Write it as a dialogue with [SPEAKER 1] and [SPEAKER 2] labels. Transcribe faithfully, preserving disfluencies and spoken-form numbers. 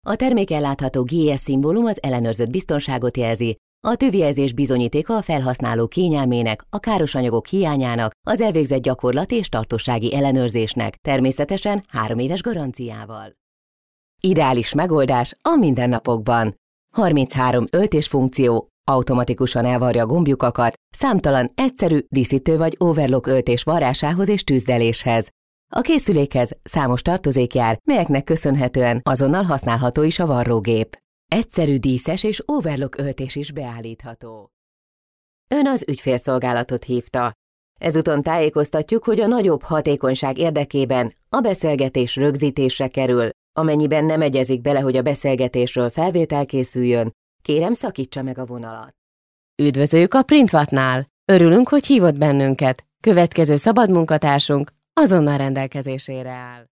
[SPEAKER 1] A terméken látható gé es szimbólum az ellenőrzött biztonságot jelzi, a tövjelzés bizonyítéka a felhasználó kényelmének, a káros anyagok hiányának, az elvégzett gyakorlat és tartósági ellenőrzésnek, természetesen három éves garanciával. Ideális megoldás a mindennapokban. harminchárom öltés funkció, automatikusan elvarja a gombjukakat, számtalan egyszerű, díszítő vagy overlock öltés varrásához és tűzdeléshez. A készülékhez számos tartozék jár, melyeknek köszönhetően azonnal használható is a varrógép. Egyszerű díszes és overlock öltés is beállítható. Ön az ügyfélszolgálatot hívta. Ezúton tájékoztatjuk, hogy a nagyobb hatékonyság érdekében a beszélgetés rögzítésre kerül. Amennyiben nem egyezik bele, hogy a beszélgetésről felvétel készüljön, kérem szakítsa meg a vonalat.
[SPEAKER 2] Üdvözöljük a Printvatnál! Örülünk, hogy hívott bennünket. Következő szabad munkatársunk azonnal rendelkezésére áll.